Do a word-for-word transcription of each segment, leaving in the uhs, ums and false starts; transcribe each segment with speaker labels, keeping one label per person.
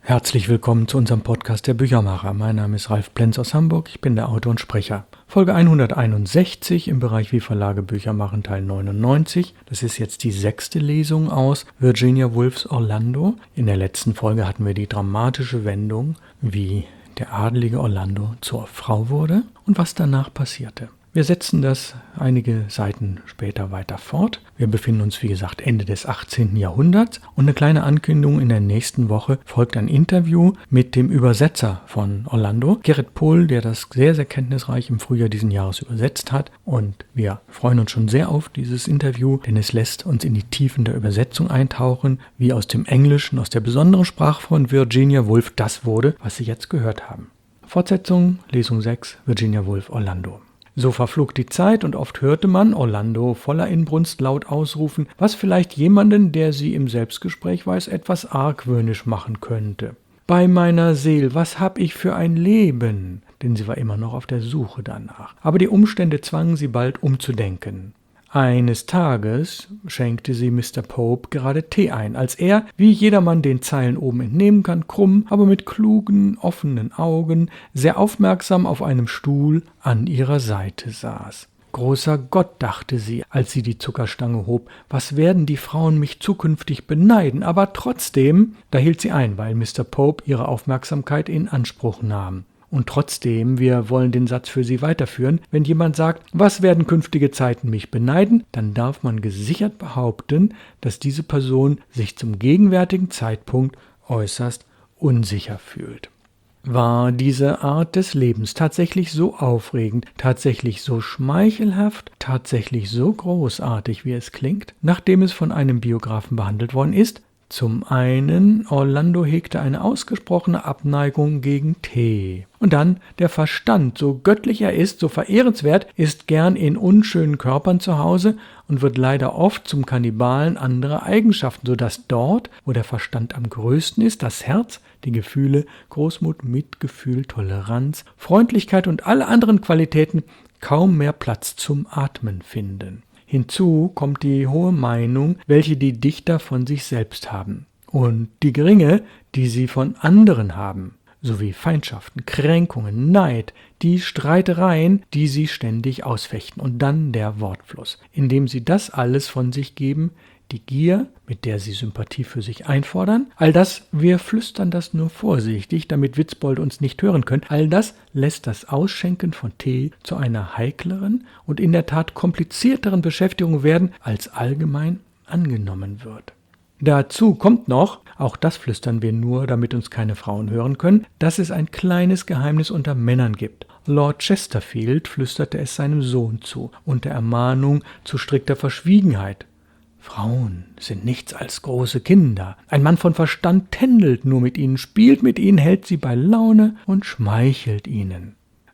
Speaker 1: Herzlich willkommen zu unserem Podcast der Büchermacher. Mein Name ist Ralf Plenz aus Hamburg, ich bin der Autor und Sprecher. Folge hunderteinundsechzig im Bereich Wie Verlage Bücher machen, Teil neunundneunzig. Das ist jetzt die sechste Lesung aus Virginia Woolfs Orlando. In der letzten Folge hatten wir die dramatische Wendung, wie der adelige Orlando zur Frau wurde und was danach passierte. Wir setzen das einige Seiten später weiter fort. Wir befinden uns, wie gesagt, Ende des achtzehnten Jahrhunderts und eine kleine Ankündigung: in der nächsten Woche folgt ein Interview mit dem Übersetzer von Orlando, Gerrit Pohl, der das sehr, sehr kenntnisreich im Frühjahr diesen Jahres übersetzt hat. Und wir freuen uns schon sehr auf dieses Interview, denn es lässt uns in die Tiefen der Übersetzung eintauchen, wie aus dem Englischen, aus der besonderen Sprache von Virginia Woolf das wurde, was Sie jetzt gehört haben. Fortsetzung, Lesung sechs, Virginia Woolf Orlando. So verflog die Zeit und oft hörte man Orlando voller Inbrunst laut ausrufen, was vielleicht jemanden, der sie im Selbstgespräch weiß, etwas argwöhnisch machen könnte. Bei meiner Seel, was hab ich für ein Leben? Denn sie war immer noch auf der Suche danach. Aber die Umstände zwangen sie bald umzudenken. Eines Tages schenkte sie Mister Pope gerade Tee ein, als er, wie jedermann den Zeilen oben entnehmen kann, krumm, aber mit klugen, offenen Augen, sehr aufmerksam auf einem Stuhl an ihrer Seite saß. Großer Gott, dachte sie, als sie die Zuckerstange hob, was werden die Frauen mich zukünftig beneiden, aber trotzdem, da hielt sie ein, weil Mister Pope ihre Aufmerksamkeit in Anspruch nahm. Und trotzdem, wir wollen den Satz für Sie weiterführen, wenn jemand sagt, was werden künftige Zeiten mich beneiden, dann darf man gesichert behaupten, dass diese Person sich zum gegenwärtigen Zeitpunkt äußerst unsicher fühlt. War diese Art des Lebens tatsächlich so aufregend, tatsächlich so schmeichelhaft, tatsächlich so großartig, wie es klingt, nachdem es von einem Biografen behandelt worden ist? Zum einen, Orlando hegte eine ausgesprochene Abneigung gegen Tee. Und dann, der Verstand, so göttlich er ist, so verehrenswert, ist gern in unschönen Körpern zu Hause und wird leider oft zum Kannibalen anderer Eigenschaften, sodass dort, wo der Verstand am größten ist, das Herz, die Gefühle, Großmut, Mitgefühl, Toleranz, Freundlichkeit und alle anderen Qualitäten kaum mehr Platz zum Atmen finden. Hinzu kommt die hohe Meinung, welche die Dichter von sich selbst haben, und die geringe, die sie von anderen haben, sowie Feindschaften, Kränkungen, Neid, die Streitereien, die sie ständig ausfechten, und dann der Wortfluss, indem sie das alles von sich geben, die Gier, mit der sie Sympathie für sich einfordern, all das, wir flüstern das nur vorsichtig, damit Witzbold uns nicht hören können, all das lässt das Ausschenken von Tee zu einer heikleren und in der Tat komplizierteren Beschäftigung werden, als allgemein angenommen wird. Dazu kommt noch, auch das flüstern wir nur, damit uns keine Frauen hören können, dass es ein kleines Geheimnis unter Männern gibt. Lord Chesterfield flüsterte es seinem Sohn zu, unter Ermahnung zu strikter Verschwiegenheit. Frauen sind nichts als große Kinder. Ein Mann von Verstand tändelt nur mit ihnen, spielt mit ihnen, hält sie bei Laune und schmeichelt ihnen.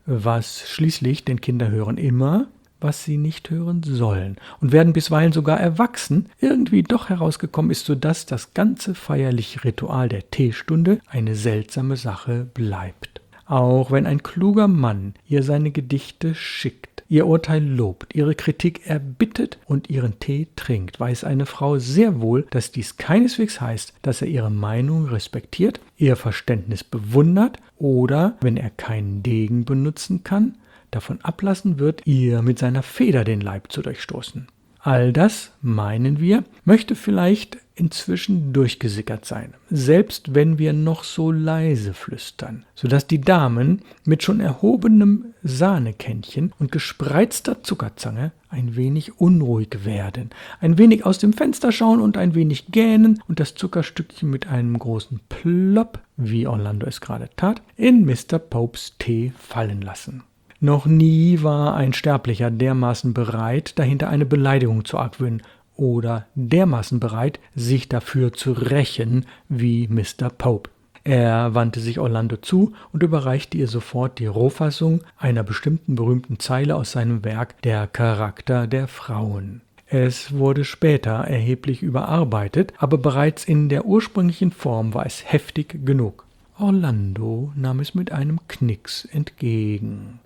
Speaker 1: Was schließlich, denn Kinder hören immer, was sie nicht hören sollen und werden bisweilen sogar erwachsen, irgendwie doch herausgekommen ist, sodass das ganze feierliche Ritual der Teestunde eine seltsame Sache bleibt. Auch wenn ein kluger Mann ihr seine Gedichte schickt, ihr Urteil lobt, ihre Kritik erbittet und ihren Tee trinkt, weiß eine Frau sehr wohl, dass dies keineswegs heißt, dass er ihre Meinung respektiert, ihr Verständnis bewundert oder, wenn er keinen Degen benutzen kann, davon ablassen wird, ihr mit seiner Feder den Leib zu durchstoßen. All das, meinen wir, möchte vielleicht inzwischen durchgesickert sein, selbst wenn wir noch so leise flüstern, sodass die Damen mit schon erhobenem Sahnekännchen und gespreizter Zuckerzange ein wenig unruhig werden, ein wenig aus dem Fenster schauen und ein wenig gähnen und das Zuckerstückchen mit einem großen Plopp, wie Orlando es gerade tat, in Mister Popes Tee fallen lassen. Noch nie war ein Sterblicher dermaßen bereit, dahinter eine Beleidigung zu argwöhnen oder dermaßen bereit, sich dafür zu rächen wie Mister Pope. Er wandte sich Orlando zu und überreichte ihr sofort die Rohfassung einer bestimmten berühmten Zeile aus seinem Werk »Der Charakter der Frauen«. Es wurde später erheblich überarbeitet, aber bereits in der ursprünglichen Form war es heftig genug. Orlando nahm es mit einem Knicks entgegen.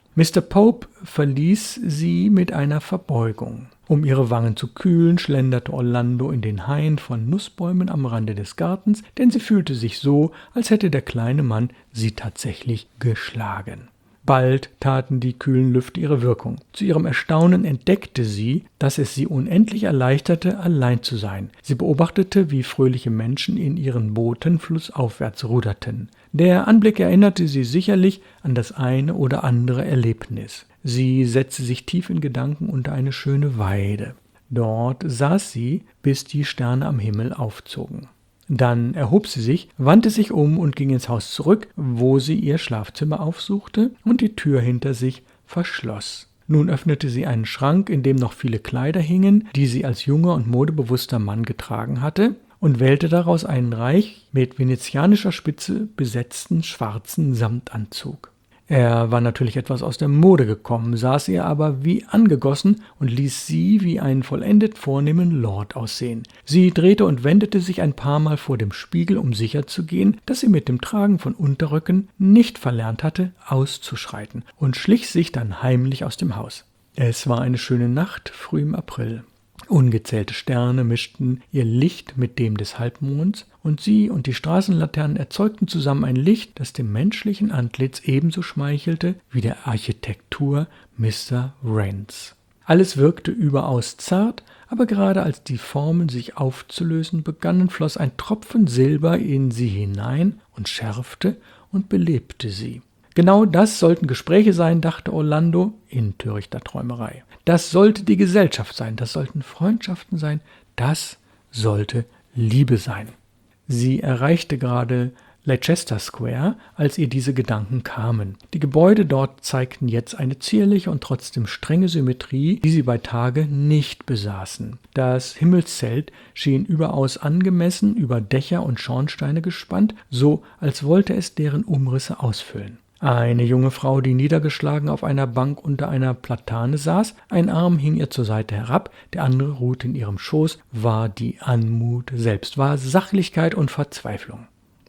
Speaker 1: Mister Pope verließ sie mit einer Verbeugung. Um ihre Wangen zu kühlen, schlenderte Orlando in den Hain von Nussbäumen am Rande des Gartens, denn sie fühlte sich so, als hätte der kleine Mann sie tatsächlich geschlagen. Bald taten die kühlen Lüfte ihre Wirkung. Zu ihrem Erstaunen entdeckte sie, dass es sie unendlich erleichterte, allein zu sein. Sie beobachtete, wie fröhliche Menschen in ihren Booten flussaufwärts ruderten. Der Anblick erinnerte sie sicherlich an das eine oder andere Erlebnis. Sie setzte sich tief in Gedanken unter eine schöne Weide. Dort saß sie, bis die Sterne am Himmel aufzogen. Dann erhob sie sich, wandte sich um und ging ins Haus zurück, wo sie ihr Schlafzimmer aufsuchte und die Tür hinter sich verschloss. Nun öffnete sie einen Schrank, in dem noch viele Kleider hingen, die sie als junger und modebewusster Mann getragen hatte, und wählte daraus einen reich mit venezianischer Spitze besetzten schwarzen Samtanzug. Er war natürlich etwas aus der Mode gekommen, saß ihr aber wie angegossen und ließ sie wie einen vollendet vornehmen Lord aussehen. Sie drehte und wendete sich ein paar Mal vor dem Spiegel, um sicherzugehen, dass sie mit dem Tragen von Unterröcken nicht verlernt hatte, auszuschreiten, und schlich sich dann heimlich aus dem Haus. Es war eine schöne Nacht, früh im April. Ungezählte Sterne mischten ihr Licht mit dem des Halbmonds, und sie und die Straßenlaternen erzeugten zusammen ein Licht, das dem menschlichen Antlitz ebenso schmeichelte wie der Architektur Mister Wrens. Alles wirkte überaus zart, aber gerade als die Formen sich aufzulösen begannen, floss ein Tropfen Silber in sie hinein und schärfte und belebte sie. Genau das sollten Gespräche sein, dachte Orlando, in törichter Träumerei. Das sollte die Gesellschaft sein, das sollten Freundschaften sein, das sollte Liebe sein. Sie erreichte gerade Leicester Square, als ihr diese Gedanken kamen. Die Gebäude dort zeigten jetzt eine zierliche und trotzdem strenge Symmetrie, die sie bei Tage nicht besaßen. Das Himmelszelt schien überaus angemessen über Dächer und Schornsteine gespannt, so als wollte es deren Umrisse ausfüllen. Eine junge Frau, die niedergeschlagen auf einer Bank unter einer Platane saß, ein Arm hing ihr zur Seite herab, der andere ruhte in ihrem Schoß, war die Anmut selbst, war Sachlichkeit und Verzweiflung.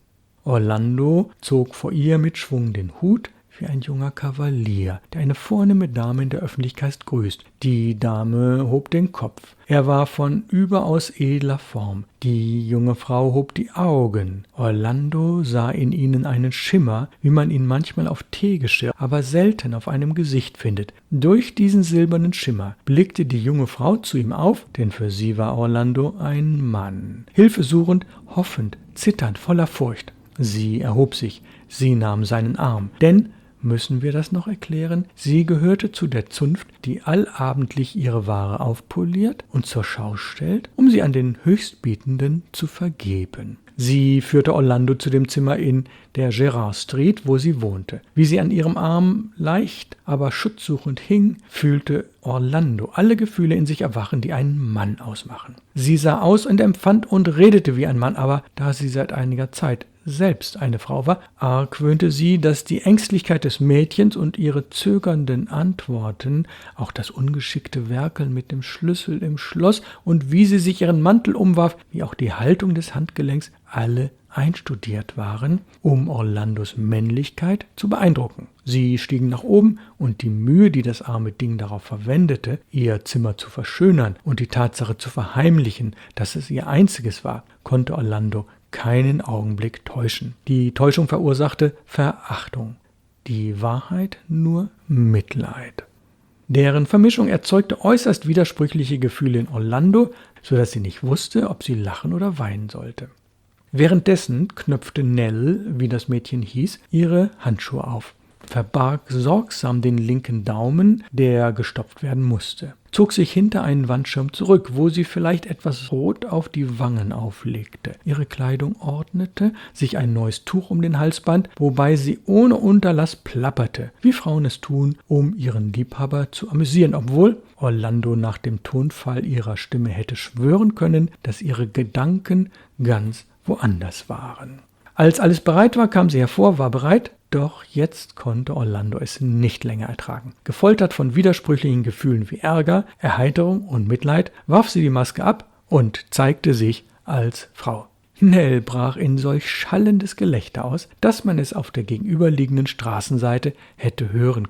Speaker 1: Orlando zog vor ihr mit Schwung den Hut, wie ein junger Kavalier, der eine vornehme Dame in der Öffentlichkeit grüßt. Die Dame hob den Kopf. Er war von überaus edler Form. Die junge Frau hob die Augen. Orlando sah in ihnen einen Schimmer, wie man ihn manchmal auf Teegeschirr, aber selten auf einem Gesicht findet. Durch diesen silbernen Schimmer blickte die junge Frau zu ihm auf, denn für sie war Orlando ein Mann. Hilfesuchend, hoffend, zitternd, voller Furcht. Sie erhob sich, sie nahm seinen Arm, denn müssen wir das noch erklären? Sie gehörte zu der Zunft, die allabendlich ihre Ware aufpoliert und zur Schau stellt, um sie an den Höchstbietenden zu vergeben. Sie führte Orlando zu dem Zimmer in der Gerrard Street, wo sie wohnte. Wie sie an ihrem Arm leicht, aber schutzsuchend hing, fühlte Orlando alle Gefühle in sich erwachen, die einen Mann ausmachen. Sie sah aus und empfand und redete wie ein Mann, aber da sie seit einiger Zeit selbst eine Frau war, argwöhnte sie, dass die Ängstlichkeit des Mädchens und ihre zögernden Antworten, auch das ungeschickte Werkeln mit dem Schlüssel im Schloss und wie sie sich ihren Mantel umwarf, wie auch die Haltung des Handgelenks, alle einstudiert waren, um Orlandos Männlichkeit zu beeindrucken. Sie stiegen nach oben, und die Mühe, die das arme Ding darauf verwendete, ihr Zimmer zu verschönern und die Tatsache zu verheimlichen, dass es ihr einziges war, konnte Orlando keinen Augenblick täuschen. Die Täuschung verursachte Verachtung, die Wahrheit nur Mitleid. Deren Vermischung erzeugte äußerst widersprüchliche Gefühle in Orlando, so dass sie nicht wusste, ob sie lachen oder weinen sollte. Währenddessen knöpfte Nell, wie das Mädchen hieß, ihre Handschuhe auf, verbarg sorgsam den linken Daumen, der gestopft werden musste, zog sich hinter einen Wandschirm zurück, wo sie vielleicht etwas Rot auf die Wangen auflegte, ihre Kleidung ordnete, sich ein neues Tuch um den Hals band, wobei sie ohne Unterlass plapperte, wie Frauen es tun, um ihren Liebhaber zu amüsieren, obwohl Orlando nach dem Tonfall ihrer Stimme hätte schwören können, dass ihre Gedanken ganz woanders waren. Als alles bereit war, kam sie hervor, war bereit, doch jetzt konnte Orlando es nicht länger ertragen. Gefoltert von widersprüchlichen Gefühlen wie Ärger, Erheiterung und Mitleid, warf sie die Maske ab und zeigte sich als Frau. Nell brach in solch schallendes Gelächter aus, dass man es auf der gegenüberliegenden Straßenseite hätte hören können.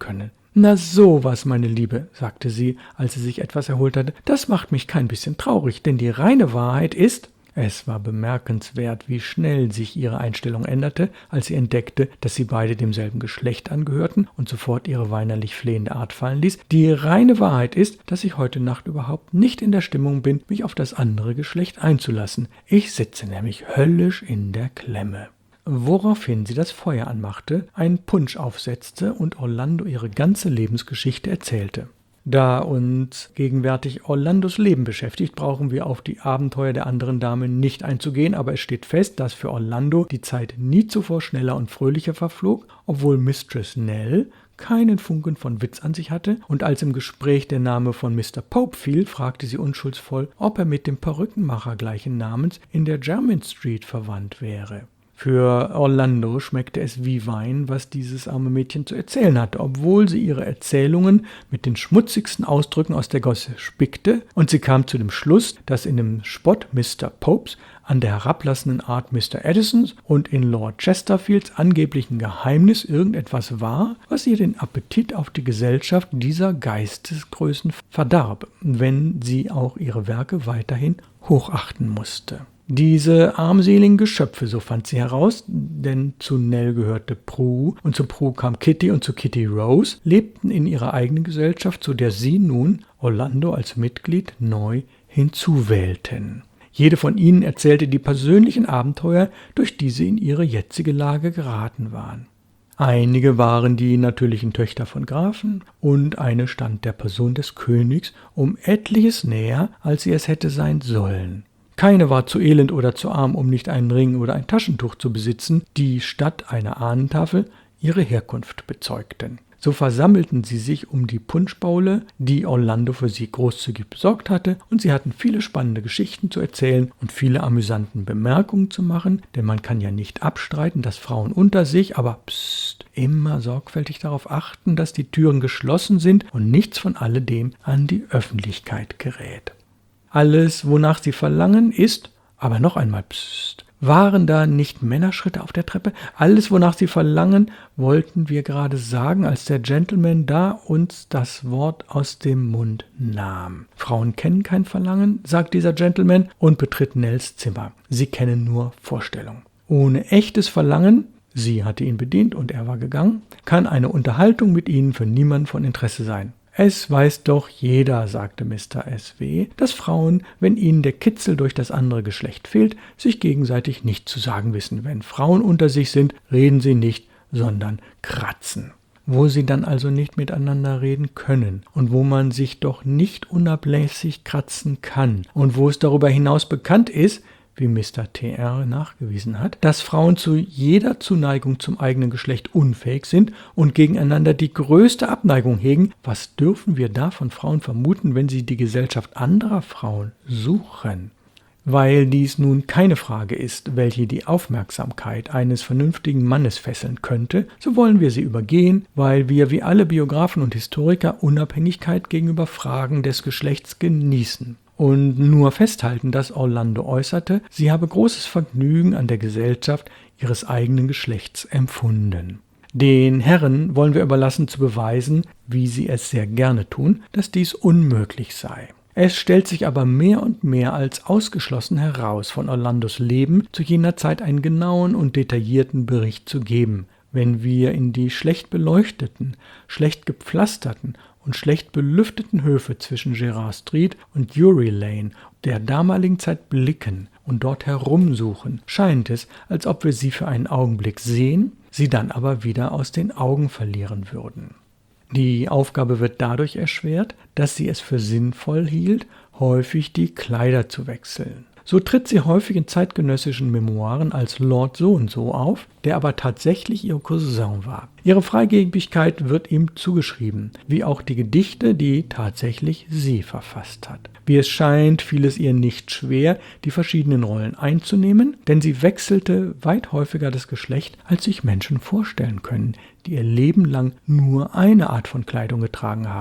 Speaker 1: »Na sowas, meine Liebe«, sagte sie, als sie sich etwas erholt hatte, »das macht mich kein bisschen traurig, denn die reine Wahrheit ist...« Es war bemerkenswert, wie schnell sich ihre Einstellung änderte, als sie entdeckte, dass sie beide demselben Geschlecht angehörten und sofort ihre weinerlich flehende Art fallen ließ. »Die reine Wahrheit ist, dass ich heute Nacht überhaupt nicht in der Stimmung bin, mich auf das andere Geschlecht einzulassen. Ich sitze nämlich höllisch in der Klemme.« Woraufhin sie das Feuer anmachte, einen Punsch aufsetzte und Orlando ihre ganze Lebensgeschichte erzählte. Da uns gegenwärtig Orlandos Leben beschäftigt, brauchen wir auf die Abenteuer der anderen Dame nicht einzugehen, aber es steht fest, dass für Orlando die Zeit nie zuvor schneller und fröhlicher verflog, obwohl Mistress Nell keinen Funken von Witz an sich hatte, und als im Gespräch der Name von Mister Pope fiel, fragte sie unschuldsvoll, ob er mit dem Perückenmacher gleichen Namens in der Jermyn Street verwandt wäre. Für Orlando schmeckte es wie Wein, was dieses arme Mädchen zu erzählen hatte, obwohl sie ihre Erzählungen mit den schmutzigsten Ausdrücken aus der Gosse spickte, und sie kam zu dem Schluss, dass in dem Spott Mister Popes an der herablassenden Art Mister Addisons und in Lord Chesterfields angeblichen Geheimnis irgendetwas war, was ihr den Appetit auf die Gesellschaft dieser Geistesgrößen verdarb, wenn sie auch ihre Werke weiterhin hochachten musste. Diese armseligen Geschöpfe, so fand sie heraus, denn zu Nell gehörte Prue und zu Prue kam Kitty und zu Kitty Rose, lebten in ihrer eigenen Gesellschaft, zu der sie nun Orlando als Mitglied neu hinzuwählten. Jede von ihnen erzählte die persönlichen Abenteuer, durch die sie in ihre jetzige Lage geraten waren. Einige waren die natürlichen Töchter von Grafen und eine stand der Person des Königs um etliches näher, als sie es hätte sein sollen. Keine war zu elend oder zu arm, um nicht einen Ring oder ein Taschentuch zu besitzen, die statt einer Ahnentafel ihre Herkunft bezeugten. So versammelten sie sich um die Punschbaule, die Orlando für sie großzügig besorgt hatte, und sie hatten viele spannende Geschichten zu erzählen und viele amüsanten Bemerkungen zu machen, denn man kann ja nicht abstreiten, dass Frauen unter sich, aber psst, immer sorgfältig darauf achten, dass die Türen geschlossen sind und nichts von alledem an die Öffentlichkeit gerät. Alles, wonach sie verlangen, ist, aber noch einmal, psst, waren da nicht Männerschritte auf der Treppe? Alles, wonach sie verlangen, wollten wir gerade sagen, als der Gentleman da uns das Wort aus dem Mund nahm. Frauen kennen kein Verlangen, sagt dieser Gentleman und betritt Nells Zimmer. Sie kennen nur Vorstellung. Ohne echtes Verlangen, sie hatte ihn bedient und er war gegangen, kann eine Unterhaltung mit ihnen für niemanden von Interesse sein. »Es weiß doch jeder«, sagte Mister S W, »dass Frauen, wenn ihnen der Kitzel durch das andere Geschlecht fehlt, sich gegenseitig nicht zu sagen wissen. Wenn Frauen unter sich sind, reden sie nicht, sondern kratzen. Wo sie dann also nicht miteinander reden können und wo man sich doch nicht unablässig kratzen kann und wo es darüber hinaus bekannt ist, wie Mister T R nachgewiesen hat, dass Frauen zu jeder Zuneigung zum eigenen Geschlecht unfähig sind und gegeneinander die größte Abneigung hegen, was dürfen wir da von Frauen vermuten, wenn sie die Gesellschaft anderer Frauen suchen? Weil dies nun keine Frage ist, welche die Aufmerksamkeit eines vernünftigen Mannes fesseln könnte, so wollen wir sie übergehen, weil wir wie alle Biographen und Historiker Unabhängigkeit gegenüber Fragen des Geschlechts genießen. Und nur festhalten, dass Orlando äußerte, sie habe großes Vergnügen an der Gesellschaft ihres eigenen Geschlechts empfunden. Den Herren wollen wir überlassen zu beweisen, wie sie es sehr gerne tun, dass dies unmöglich sei. Es stellt sich aber mehr und mehr als ausgeschlossen heraus, von Orlandos Leben zu jener Zeit einen genauen und detaillierten Bericht zu geben, wenn wir in die schlecht beleuchteten, schlecht gepflasterten und schlecht belüfteten Höfe zwischen Gerrard Street und Drury Lane der damaligen Zeit blicken und dort herumsuchen, scheint es, als ob wir sie für einen Augenblick sehen, sie dann aber wieder aus den Augen verlieren würden. Die Aufgabe wird dadurch erschwert, dass sie es für sinnvoll hielt, häufig die Kleider zu wechseln. So tritt sie häufig in zeitgenössischen Memoiren als Lord So-und-so auf, der aber tatsächlich ihr Cousin war. Ihre Freigebigkeit wird ihm zugeschrieben, wie auch die Gedichte, die tatsächlich sie verfasst hat. Wie es scheint, fiel es ihr nicht schwer, die verschiedenen Rollen einzunehmen, denn sie wechselte weit häufiger das Geschlecht, als sich Menschen vorstellen können, die ihr Leben lang nur eine Art von Kleidung getragen haben.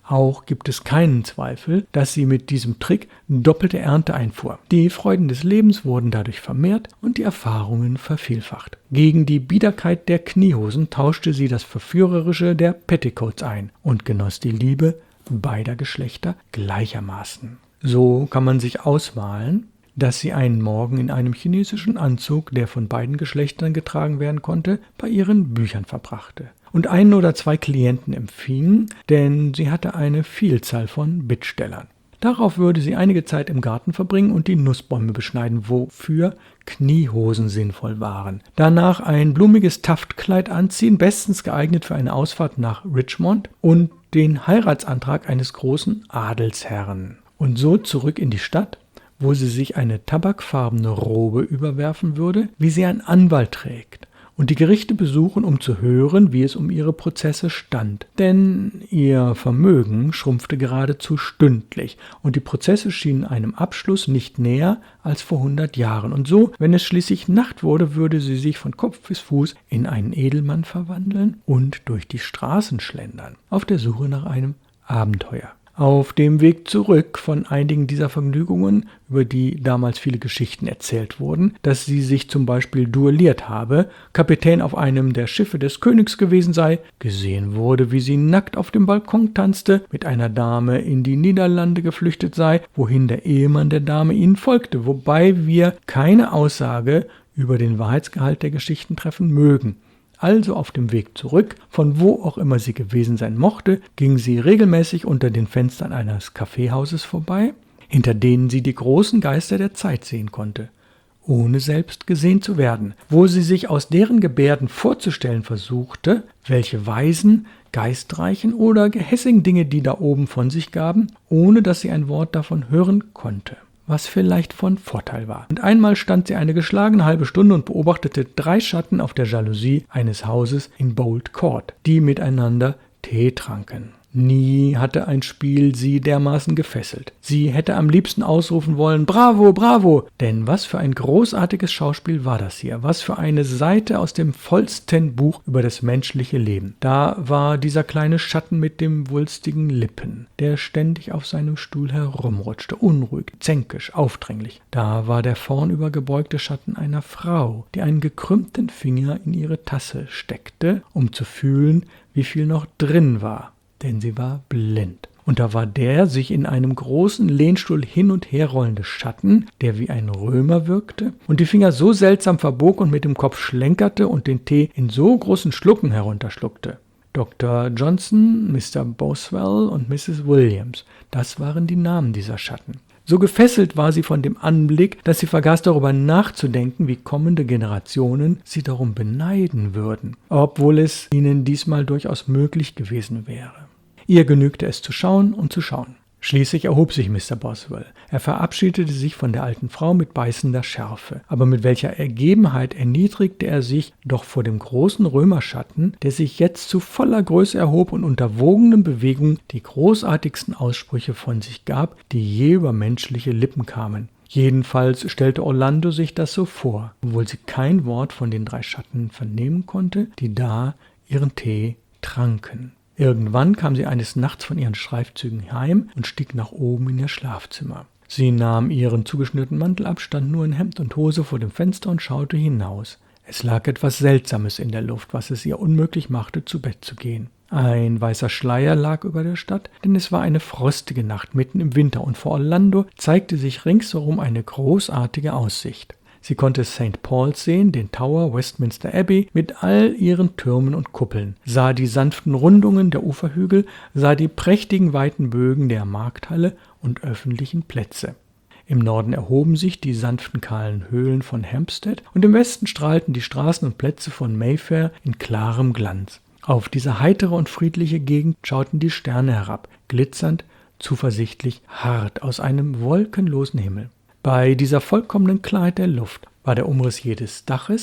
Speaker 1: Auch gibt es keinen Zweifel, dass sie mit diesem Trick doppelte Ernte einfuhr. Die Freuden des Lebens wurden dadurch vermehrt und die Erfahrungen vervielfacht. Gegen die Biederkeit der Kniehosen tauschte sie das Verführerische der Petticoats ein und genoss die Liebe beider Geschlechter gleichermaßen. So kann man sich ausmalen, dass sie einen Morgen in einem chinesischen Anzug, der von beiden Geschlechtern getragen werden konnte, bei ihren Büchern verbrachte und einen oder zwei Klienten empfing, denn sie hatte eine Vielzahl von Bittstellern. Darauf würde sie einige Zeit im Garten verbringen und die Nussbäume beschneiden, wofür Kniehosen sinnvoll waren. Danach ein blumiges Taftkleid anziehen, bestens geeignet für eine Ausfahrt nach Richmond und den Heiratsantrag eines großen Adelsherren. Und so zurück in die Stadt, wo sie sich eine tabakfarbene Robe überwerfen würde, wie sie ein Anwalt trägt, und die Gerichte besuchen, um zu hören, wie es um ihre Prozesse stand. Denn ihr Vermögen schrumpfte geradezu stündlich und die Prozesse schienen einem Abschluss nicht näher als vor hundert Jahren. Und so, wenn es schließlich Nacht wurde, würde sie sich von Kopf bis Fuß in einen Edelmann verwandeln und durch die Straßen schlendern, auf der Suche nach einem Abenteuer. Auf dem Weg zurück von einigen dieser Vergnügungen, über die damals viele Geschichten erzählt wurden, dass sie sich zum Beispiel duelliert habe, Kapitän auf einem der Schiffe des Königs gewesen sei, gesehen wurde, wie sie nackt auf dem Balkon tanzte, mit einer Dame in die Niederlande geflüchtet sei, wohin der Ehemann der Dame ihnen folgte, wobei wir keine Aussage über den Wahrheitsgehalt der Geschichten treffen mögen. Also auf dem Weg zurück, von wo auch immer sie gewesen sein mochte, ging sie regelmäßig unter den Fenstern eines Kaffeehauses vorbei, hinter denen sie die großen Geister der Zeit sehen konnte, ohne selbst gesehen zu werden, wo sie sich aus deren Gebärden vorzustellen versuchte, welche weisen, geistreichen oder gehässigen Dinge die da oben von sich gaben, ohne dass sie ein Wort davon hören konnte, was vielleicht von Vorteil war. Und einmal stand sie eine geschlagene halbe Stunde und beobachtete drei Schatten auf der Jalousie eines Hauses in Bolt Court, die miteinander Tee tranken. Nie hatte ein Spiel sie dermaßen gefesselt. Sie hätte am liebsten ausrufen wollen, »Bravo, bravo!« Denn was für ein großartiges Schauspiel war das hier, was für eine Seite aus dem vollsten Buch über das menschliche Leben. Da war dieser kleine Schatten mit dem wulstigen Lippen, der ständig auf seinem Stuhl herumrutschte, unruhig, zänkisch, aufdringlich. Da war der vornüber gebeugte Schatten einer Frau, die einen gekrümmten Finger in ihre Tasse steckte, um zu fühlen, wie viel noch drin war. Denn sie war blind. Und da war der sich in einem großen Lehnstuhl hin und her rollende Schatten, der wie ein Römer wirkte und die Finger so seltsam verbog und mit dem Kopf schlenkerte und den Tee in so großen Schlucken herunterschluckte. Doktor Johnson, Mister Boswell und Misses Williams, das waren die Namen dieser Schatten. So gefesselt war sie von dem Anblick, dass sie vergaß darüber nachzudenken, wie kommende Generationen sie darum beneiden würden, obwohl es ihnen diesmal durchaus möglich gewesen wäre. Ihr genügte es zu schauen und zu schauen. Schließlich erhob sich Mister Boswell. Er verabschiedete sich von der alten Frau mit beißender Schärfe. Aber mit welcher Ergebenheit erniedrigte er sich doch vor dem großen Römerschatten, der sich jetzt zu voller Größe erhob und unter wogenden Bewegungen die großartigsten Aussprüche von sich gab, die je über menschliche Lippen kamen. Jedenfalls stellte Orlando sich das so vor, obwohl sie kein Wort von den drei Schatten vernehmen konnte, die da ihren Tee tranken. Irgendwann kam sie eines Nachts von ihren Streifzügen heim und stieg nach oben in ihr Schlafzimmer. Sie nahm ihren zugeschnürten Mantel ab, stand nur in Hemd und Hose vor dem Fenster und schaute hinaus. Es lag etwas Seltsames in der Luft, was es ihr unmöglich machte, zu Bett zu gehen. Ein weißer Schleier lag über der Stadt, denn es war eine frostige Nacht mitten im Winter und vor Orlando zeigte sich ringsherum eine großartige Aussicht. Sie konnte Sankt Paul's sehen, den Tower, Westminster Abbey mit all ihren Türmen und Kuppeln, sah die sanften Rundungen der Uferhügel, sah die prächtigen weiten Bögen der Markthalle und öffentlichen Plätze. Im Norden erhoben sich die sanften kahlen Höhlen von Hampstead und im Westen strahlten die Straßen und Plätze von Mayfair in klarem Glanz. Auf diese heitere und friedliche Gegend schauten die Sterne herab, glitzernd, zuversichtlich, hart aus einem wolkenlosen Himmel. Bei dieser vollkommenen Klarheit der Luft war der Umriss jedes Daches,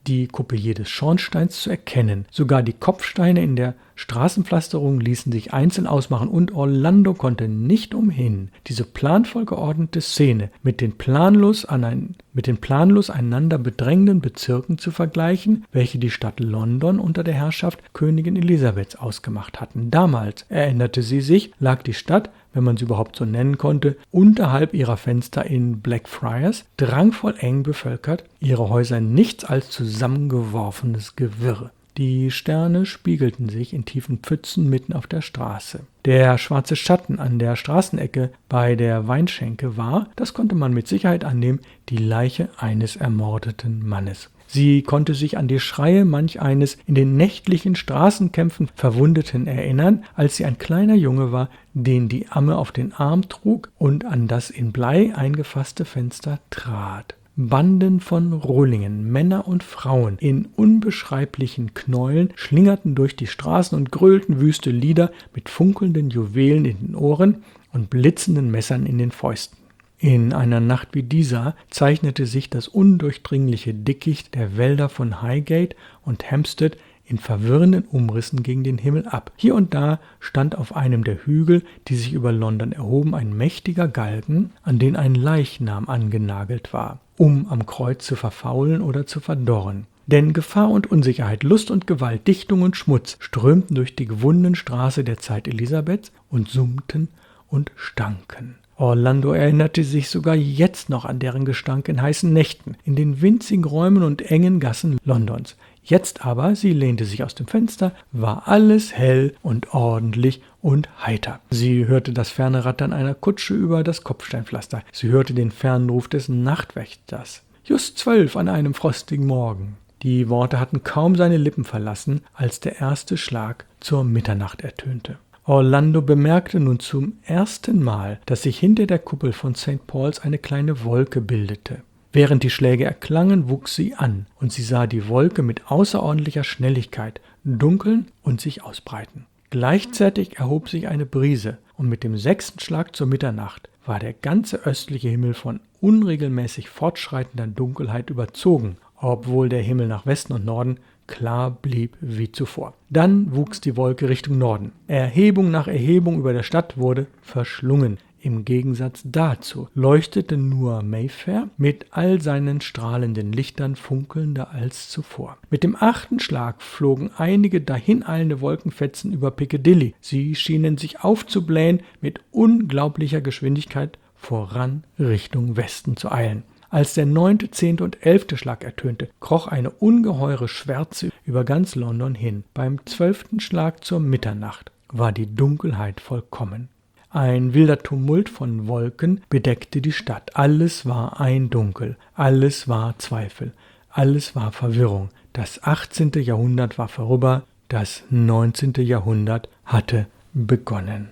Speaker 1: die Kuppe jedes Schornsteins zu erkennen. Sogar die Kopfsteine in der Straßenpflasterung ließen sich einzeln ausmachen und Orlando konnte nicht umhin, diese planvoll geordnete Szene mit den planlos, anein, mit den planlos einander bedrängenden Bezirken zu vergleichen, welche die Stadt London unter der Herrschaft Königin Elisabeths ausgemacht hatten. Damals, erinnerte sie sich, lag die Stadt, wenn man sie überhaupt so nennen konnte, unterhalb ihrer Fenster in Blackfriars, drangvoll eng bevölkert, ihre Häuser nichts als zusammengeworfenes Gewirr. Die Sterne spiegelten sich in tiefen Pfützen mitten auf der Straße. Der schwarze Schatten an der Straßenecke bei der Weinschenke war, das konnte man mit Sicherheit annehmen, die Leiche eines ermordeten Mannes. Sie konnte sich an die Schreie manch eines in den nächtlichen Straßenkämpfen Verwundeten erinnern, als sie ein kleiner Junge war, den die Amme auf den Arm trug und an das in Blei eingefasste Fenster trat. Banden von Rohlingen, Männer und Frauen in unbeschreiblichen Knäueln schlingerten durch die Straßen und grölten wüste Lieder mit funkelnden Juwelen in den Ohren und blitzenden Messern in den Fäusten. In einer Nacht wie dieser zeichnete sich das undurchdringliche Dickicht der Wälder von Highgate und Hampstead in verwirrenden Umrissen gegen den Himmel ab. Hier und da stand auf einem der Hügel, die sich über London erhoben, ein mächtiger Galgen, an den ein Leichnam angenagelt war, um am Kreuz zu verfaulen oder zu verdorren. Denn Gefahr und Unsicherheit, Lust und Gewalt, Dichtung und Schmutz strömten durch die gewundene Straße der Zeit Elisabeths und summten und stanken. Orlando erinnerte sich sogar jetzt noch an deren Gestank in heißen Nächten, in den winzigen Räumen und engen Gassen Londons. Jetzt aber, sie lehnte sich aus dem Fenster, war alles hell und ordentlich und heiter. Sie hörte das ferne Rattern einer Kutsche über das Kopfsteinpflaster. Sie hörte den fernen Ruf des Nachtwächters. Just zwölf an einem frostigen Morgen. Die Worte hatten kaum seine Lippen verlassen, als der erste Schlag zur Mitternacht ertönte. Orlando bemerkte nun zum ersten Mal, dass sich hinter der Kuppel von Sankt Paul's eine kleine Wolke bildete. Während die Schläge erklangen, wuchs sie an, und sie sah die Wolke mit außerordentlicher Schnelligkeit dunkeln und sich ausbreiten. Gleichzeitig erhob sich eine Brise, und mit dem sechsten Schlag zur Mitternacht war der ganze östliche Himmel von unregelmäßig fortschreitender Dunkelheit überzogen, obwohl der Himmel nach Westen und Norden klar blieb wie zuvor. Dann wuchs die Wolke Richtung Norden. Erhebung nach Erhebung über der Stadt wurde verschlungen. Im Gegensatz dazu leuchtete nur Mayfair mit all seinen strahlenden Lichtern funkelnder als zuvor. Mit dem achten Schlag flogen einige dahineilende Wolkenfetzen über Piccadilly. Sie schienen sich aufzublähen, mit unglaublicher Geschwindigkeit voran Richtung Westen zu eilen. Als der neunte, zehnte und elfte Schlag ertönte, kroch eine ungeheure Schwärze über ganz London hin. Beim zwölften Schlag zur Mitternacht war die Dunkelheit vollkommen. Ein wilder Tumult von Wolken bedeckte die Stadt. Alles war ein Dunkel, alles war Zweifel, alles war Verwirrung. Das achtzehnte Jahrhundert war vorüber, das neunzehnte Jahrhundert hatte begonnen.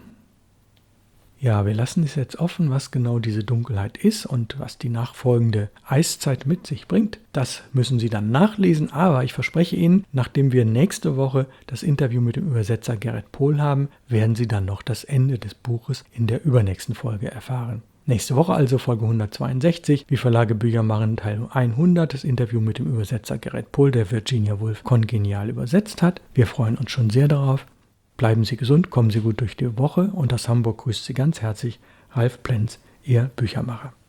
Speaker 1: Ja, wir lassen es jetzt offen, was genau diese Dunkelheit ist und was die nachfolgende Eiszeit mit sich bringt. Das müssen Sie dann nachlesen, aber ich verspreche Ihnen, nachdem wir nächste Woche das Interview mit dem Übersetzer Gerrit Pohl haben, werden Sie dann noch das Ende des Buches in der übernächsten Folge erfahren. Nächste Woche also Folge hundertzweiundsechzig, wie Verlage Bücher machen, Teil hundert, das Interview mit dem Übersetzer Gerrit Pohl, der Virginia Woolf kongenial übersetzt hat. Wir freuen uns schon sehr darauf. Bleiben Sie gesund, kommen Sie gut durch die Woche und aus Hamburg grüßt Sie ganz herzlich Ralf Plenz, Ihr Büchermacher.